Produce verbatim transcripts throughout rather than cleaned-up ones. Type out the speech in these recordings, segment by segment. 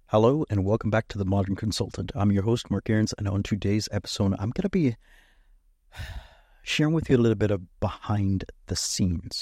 Hello and welcome back to The Modern Consultant. I'm your host, Mark Aarons, and on today's episode, I'm going to be sharing with you a little bit of behind the scenes.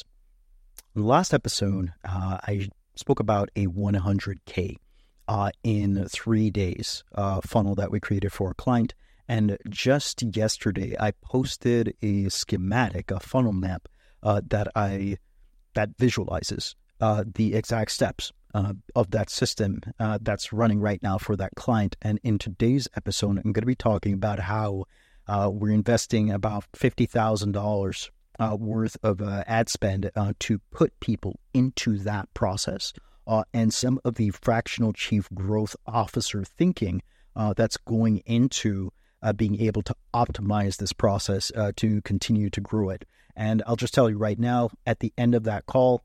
In the last episode, uh, I spoke about a one hundred K uh, in three days uh, funnel that we created for a client. And just yesterday, I posted a schematic, a funnel map uh, that I that visualizes uh, the exact steps Uh, of that system uh, that's running right now for that client. And in today's episode, I'm going to be talking about how uh, we're investing about fifty thousand dollars uh, worth of uh, ad spend uh, to put people into that process uh, and some of the fractional chief growth officer thinking uh, that's going into uh, being able to optimize this process uh, to continue to grow it. And I'll just tell you right now, at the end of that call,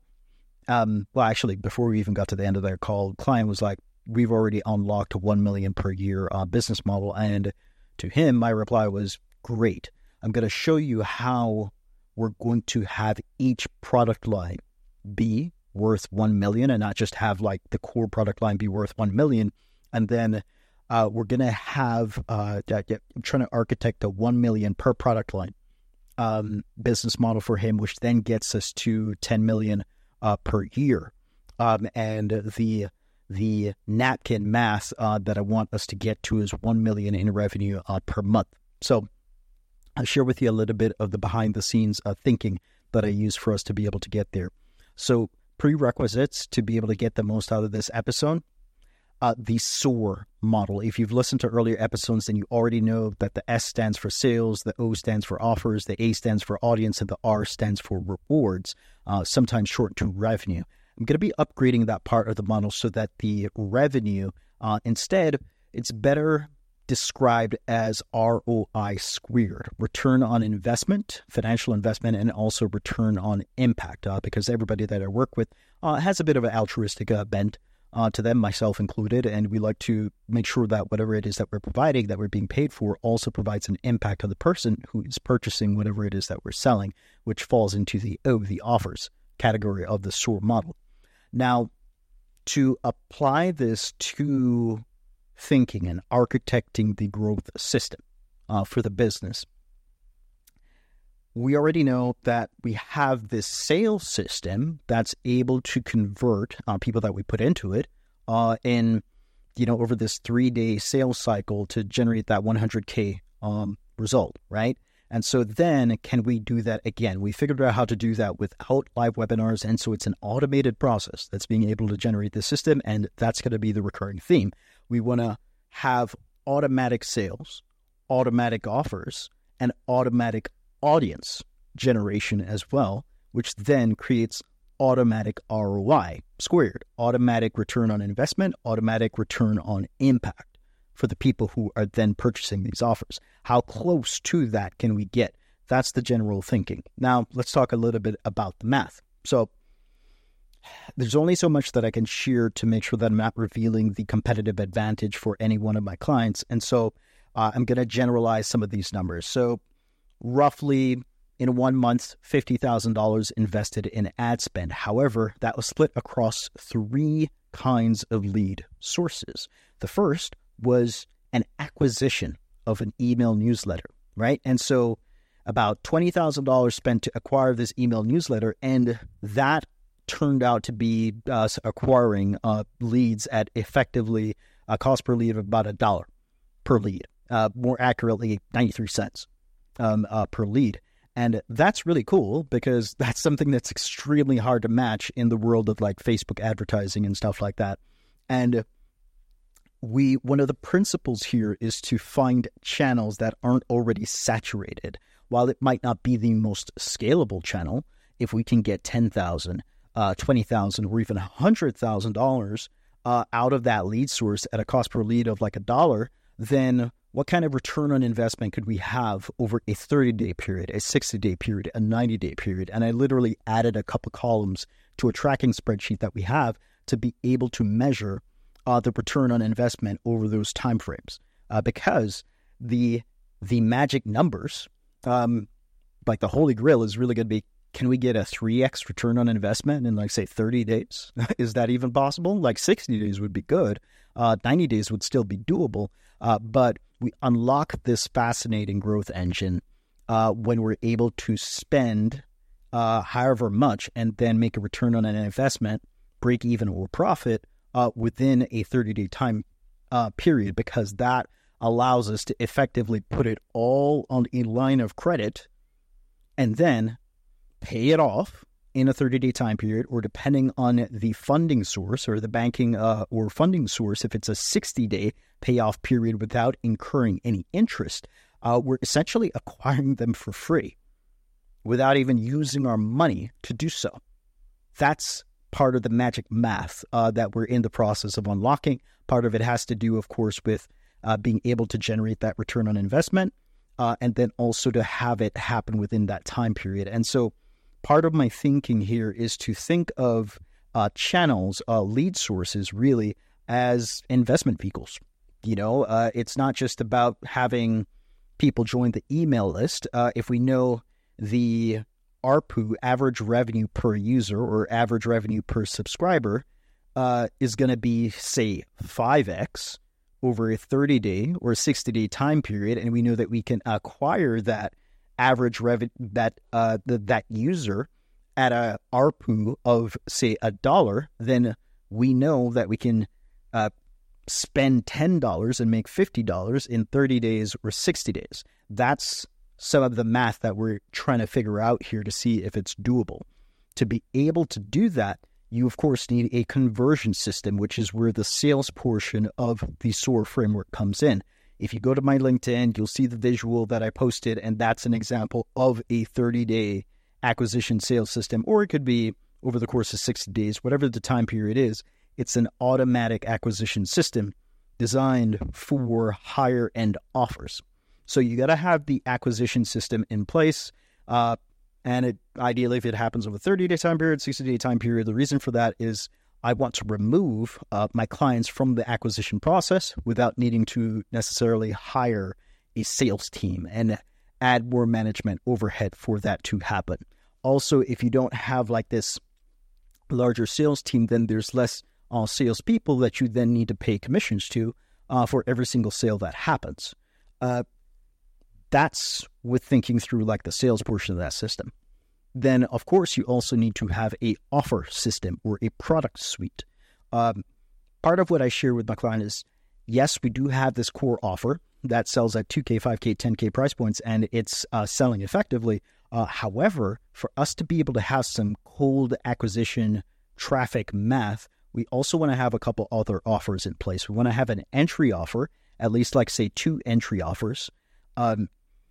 Um, well, actually, before we even got to the end of their call, the client was like, we've already unlocked a one million per year uh, business model. And to him, my reply was, great. I'm going to show you how we're going to have each product line be worth one million and not just have like the core product line be worth one million. And then uh, we're going to have, uh, I'm trying to architect a one million per product line um, business model for him, which then gets us to ten million Uh, per year. Um, and the the napkin math uh, that I want us to get to is one million in revenue uh, per month. So I'll share with you a little bit of the behind the scenes uh, thinking that I use for us to be able to get there. So prerequisites to be able to get the most out of this episode, uh, the SOAR model. If you've listened to earlier episodes, then you already know that the S stands for sales, the O stands for offers, the A stands for audience, and the R stands for rewards, uh, sometimes shortened to revenue. I'm going to be upgrading that part of the model so that the revenue, uh, instead, it's better described as R O I squared, return on investment, financial investment, and also return on impact, uh, because everybody that I work with uh, has a bit of an altruistic uh, bent Uh, to them, myself included, and we like to make sure that whatever it is that we're providing, that we're being paid for, also provides an impact to the person who is purchasing whatever it is that we're selling, which falls into the O, the offers category of the SOAR model. Now, to apply this to thinking and architecting the growth system uh, for the business, we already know that we have this sales system that's able to convert uh, people that we put into it uh, in, you know, over this three-day sales cycle to generate that one hundred K um, result, right? And so then can we do that again? We figured out how to do that without live webinars, and so it's an automated process that's being able to generate the system, and that's going to be the recurring theme. We want to have automatic sales, automatic offers, and automatic audience generation as well, which then creates automatic R O I squared, automatic return on investment, automatic return on impact for the people who are then purchasing these offers. How close to that can we get? That's the general thinking. Now, let's talk a little bit about the math. So there's only so much that I can share to make sure that I'm not revealing the competitive advantage for any one of my clients. And so uh, I'm going to generalize some of these numbers. So roughly in one month, fifty thousand dollars invested in ad spend. However, that was split across three kinds of lead sources. The first was an acquisition of an email newsletter, right? And so about twenty thousand dollars spent to acquire this email newsletter, and that turned out to be us acquiring uh, leads at effectively a cost per lead of about a dollar per lead, uh, more accurately, ninety-three cents. Um, uh, per lead. And that's really cool because that's something that's extremely hard to match in the world of like Facebook advertising and stuff like that. And we, one of the principles here is to find channels that aren't already saturated. While it might not be the most scalable channel, if we can get ten thousand dollars, uh, twenty thousand dollars, or even one hundred thousand dollars uh, out of that lead source at a cost per lead of like a dollar, then what kind of return on investment could we have over a thirty-day period, a sixty-day period, a ninety-day period? And I literally added a couple columns to a tracking spreadsheet that we have to be able to measure uh, the return on investment over those timeframes. Uh, because the the magic numbers, um, like the holy grail, is really going to be can we get a three x return on investment in, like, say, thirty days? Is that even possible? Like, sixty days would be good. Uh, ninety days would still be doable. Uh, but we unlock this fascinating growth engine uh, when we're able to spend uh, however much and then make a return on an investment, break even or profit uh, within a thirty-day time uh, period, because that allows us to effectively put it all on a line of credit and then pay it off in a thirty-day time period, or depending on the funding source or the banking uh, or funding source, if it's a sixty-day payoff period without incurring any interest, uh, we're essentially acquiring them for free without even using our money to do so. That's part of the magic math uh, that we're in the process of unlocking. Part of it has to do, of course, with uh, being able to generate that return on investment, uh, and then also to have it happen within that time period. And so part of my thinking here is to think of uh, channels, uh, lead sources, really, as investment vehicles. You know, uh, it's not just about having people join the email list. Uh, if we know the A R P U, average revenue per user or average revenue per subscriber, uh, is going to be, say, five x over a thirty-day or sixty-day time period, and we know that we can acquire that average revenue, that uh, the, that user at a A R P U of, say, a dollar, then we know that we can uh, spend ten dollars and make fifty dollars in thirty days or sixty days. That's some of the math that we're trying to figure out here to see if it's doable. To be able to do that, you, of course, need a conversion system, which is where the sales portion of the S O A R framework comes in. If you go to my LinkedIn, you'll see the visual that I posted, and that's an example of a thirty-day acquisition sales system, or it could be over the course of sixty days, whatever the time period is. It's an automatic acquisition system designed for higher-end offers. So you got to have the acquisition system in place, uh, and it, ideally, if it happens over a thirty-day time period, sixty-day time period, the reason for that is I want to remove uh, my clients from the acquisition process without needing to necessarily hire a sales team and add more management overhead for that to happen. Also, if you don't have like this larger sales team, then there's less uh, salespeople that you then need to pay commissions to uh, for every single sale that happens. Uh, that's with thinking through like the sales portion of that system. Then, of course, you also need to have a offer system or a product suite. Um, part of what I share with my client is, yes, we do have this core offer that sells at two K, five K, ten K price points, and it's uh, selling effectively. Uh, however, for us to be able to have some cold acquisition traffic math, we also want to have a couple other offers in place. We want to have an entry offer, at least like, say, two entry offers. Um,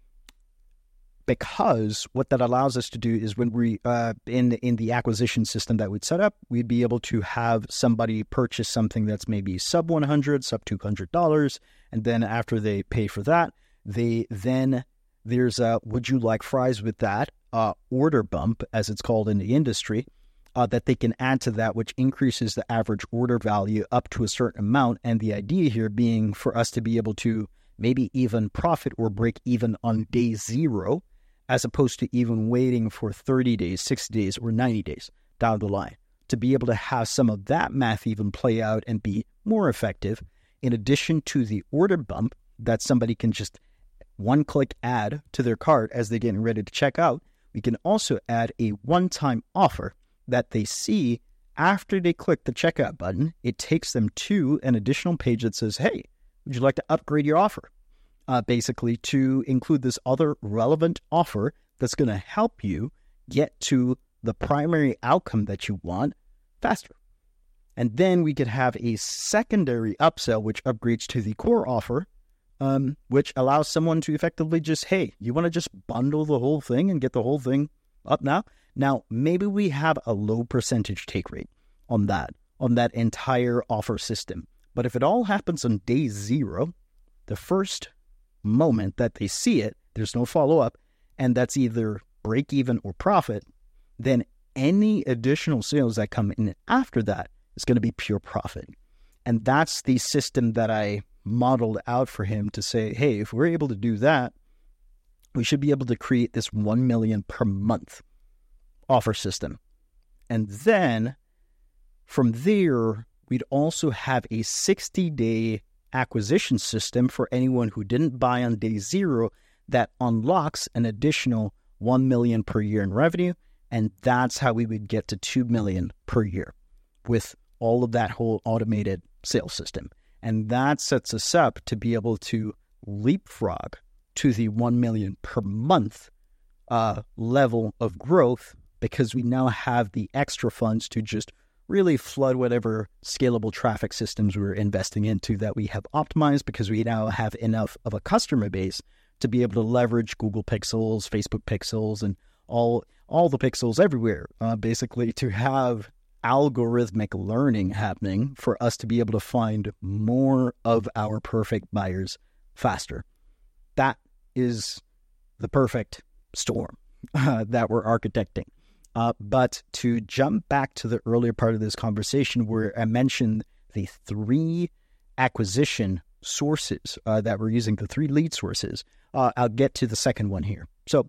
Because what that allows us to do is when we, uh, in, the, in the acquisition system that we'd set up, we'd be able to have somebody purchase something that's maybe sub one hundred dollars, sub two hundred dollars. And then after they pay for that, they then, there's a, would you like fries with that, uh, order bump, as it's called in the industry, uh, that they can add to that, which increases the average order value up to a certain amount. And the idea here being for us to be able to maybe even profit or break even on day zero, as opposed to even waiting for thirty days, sixty days, or ninety days down the line, to be able to have some of that math even play out and be more effective, in addition to the order bump that somebody can just one-click add to their cart as they're getting ready to check out. We can also add a one-time offer that they see after they click the checkout button. It takes them to an additional page that says, hey, would you like to upgrade your offer? Uh, basically to include this other relevant offer that's going to help you get to the primary outcome that you want faster. And then we could have a secondary upsell, which upgrades to the core offer, um, which allows someone to effectively just, hey, you want to just bundle the whole thing and get the whole thing up now? Now, maybe we have a low percentage take rate on that, on that entire offer system. But if it all happens on day zero, the first moment that they see it, there's no follow-up, and that's either break even or profit, then any additional sales that come in after that is going to be pure profit. And that's the system that I modeled out for him to say, hey, if we're able to do that, we should be able to create this one million per month offer system. And then from there, we'd also have a sixty-day acquisition system for anyone who didn't buy on day zero that unlocks an additional one million dollars per year in revenue. And that's how we would get to two million dollars per year with all of that whole automated sales system. And that sets us up to be able to leapfrog to the one million dollars per month uh, level of growth, because we now have the extra funds to just really flood whatever scalable traffic systems we're investing into that we have optimized, because we now have enough of a customer base to be able to leverage Google Pixels, Facebook Pixels, and all all the pixels everywhere, uh, basically to have algorithmic learning happening for us to be able to find more of our perfect buyers faster. That is the perfect storm uh, that we're architecting. Uh, but to jump back to the earlier part of this conversation where I mentioned the three acquisition sources uh, that we're using, the three lead sources, uh, I'll get to the second one here. So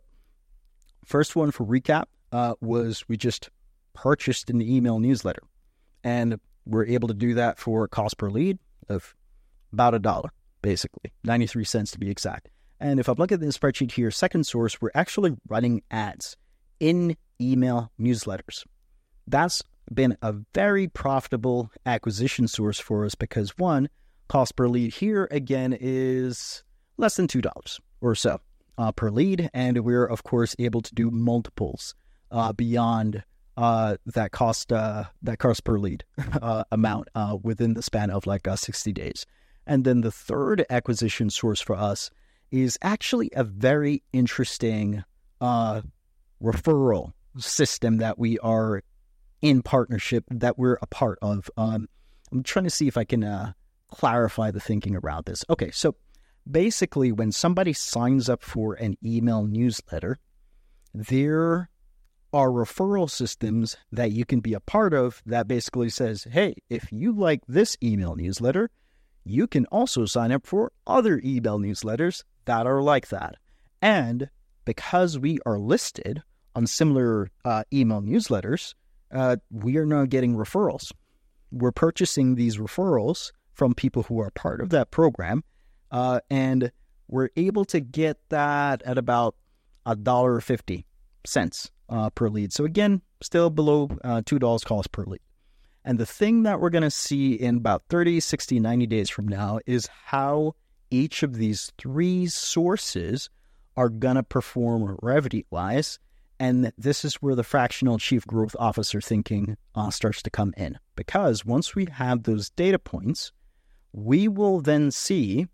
first one for recap uh, was we just purchased an email newsletter, and we're able to do that for a cost per lead of about a dollar, basically, ninety-three cents to be exact. And if I'm looking at the spreadsheet here, second source, we're actually running ads in email newsletters. That's been a very profitable acquisition source for us because, one, cost per lead here, again, is less than two dollars or so uh, per lead. And we're, of course, able to do multiples uh, beyond uh, that cost uh, that cost per lead uh, amount uh, within the span of like uh, sixty days. And then the third acquisition source for us is actually a very interesting uh, referral system that we are in partnership, that we're a part of. Um, I'm trying to see if I can uh, clarify the thinking around this. Okay, so basically when somebody signs up for an email newsletter, there are referral systems that you can be a part of that basically says, hey, if you like this email newsletter, you can also sign up for other email newsletters that are like that. And because we are listed on similar uh, email newsletters, uh, we are now getting referrals. We're purchasing these referrals from people who are part of that program, uh, and we're able to get that at about one dollar and fifty cents uh, per lead. So again, still below uh, two dollars cost per lead. And the thing that we're going to see in about thirty, sixty, ninety days from now is how each of these three sources are going to perform revenue-wise. And this is where the fractional chief growth officer thinking uh, starts to come in. Because once we have those data points, we will then see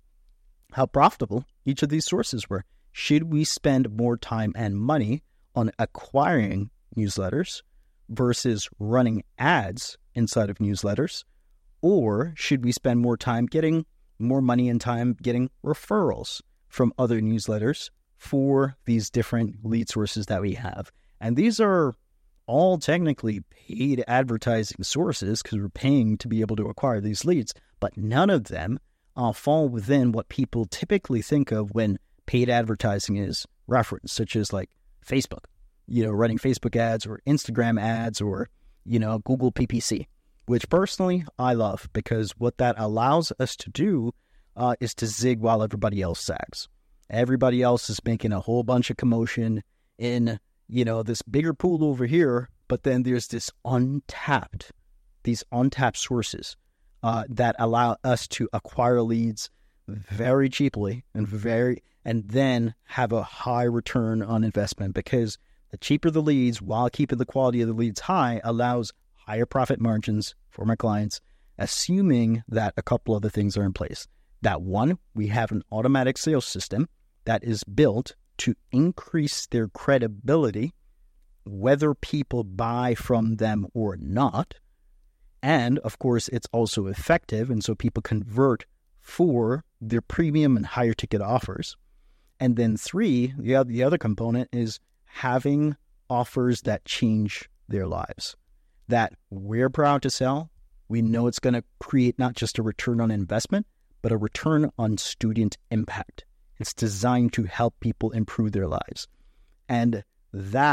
how profitable each of these sources were. Should we spend more time and money on acquiring newsletters versus running ads inside of newsletters? Or should we spend more time getting more money and time getting referrals from other newsletters for these different lead sources that we have? And these are all technically paid advertising sources because we're paying to be able to acquire these leads, but none of them uh, fall within what people typically think of when paid advertising is referenced, such as like Facebook, you know, running Facebook ads or Instagram ads or, you know, Google P P C, which personally I love because what that allows us to do uh, is to zig while everybody else zags. Everybody else is making a whole bunch of commotion in, you know, this bigger pool over here, but then there's this untapped, these untapped sources uh, that allow us to acquire leads very cheaply and very, and then have a high return on investment, because the cheaper the leads while keeping the quality of the leads high allows higher profit margins for my clients, assuming that a couple other things are in place. That one, we have an automatic sales system that is built to increase their credibility, whether people buy from them or not. And of course, it's also effective. And so people convert for their premium and higher ticket offers. And then three, the other, the other component is having offers that change their lives, that we're proud to sell. We know it's going to create not just a return on investment, but a return on student impact. It's designed to help people improve their lives. And that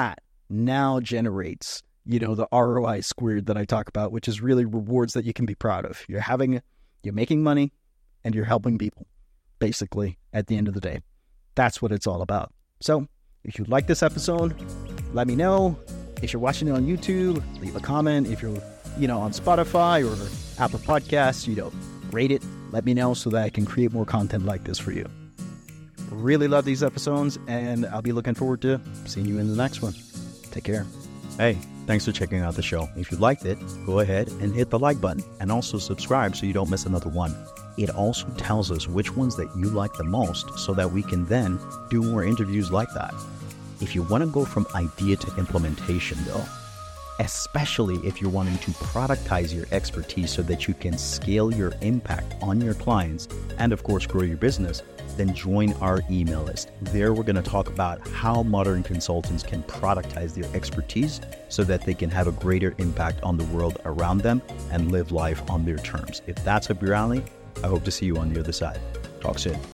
now generates, you know, the R O I squared that I talk about, which is really rewards that you can be proud of. You're having, you're making money and you're helping people, basically, at the end of the day. That's what it's all about. So if you like this episode, let me know. If you're watching it on YouTube, leave a comment. If you're, you know, on Spotify or Apple Podcasts, you know, rate it. Let me know so that I can create more content like this for you. Really love these episodes, and I'll be looking forward to seeing you in the next one. Take care. Hey, thanks for checking out the show. If you liked it, go ahead and hit the like button and also subscribe so you don't miss another one. It also tells us which ones that you like the most so that we can then do more interviews like that. If you want to go from idea to implementation though, especially if you're wanting to productize your expertise so that you can scale your impact on your clients and of course grow your business, then join our email list. There we're going to talk about how modern consultants can productize their expertise so that they can have a greater impact on the world around them and live life on their terms. If that's up your alley, I hope to see you on the other side. Talk soon.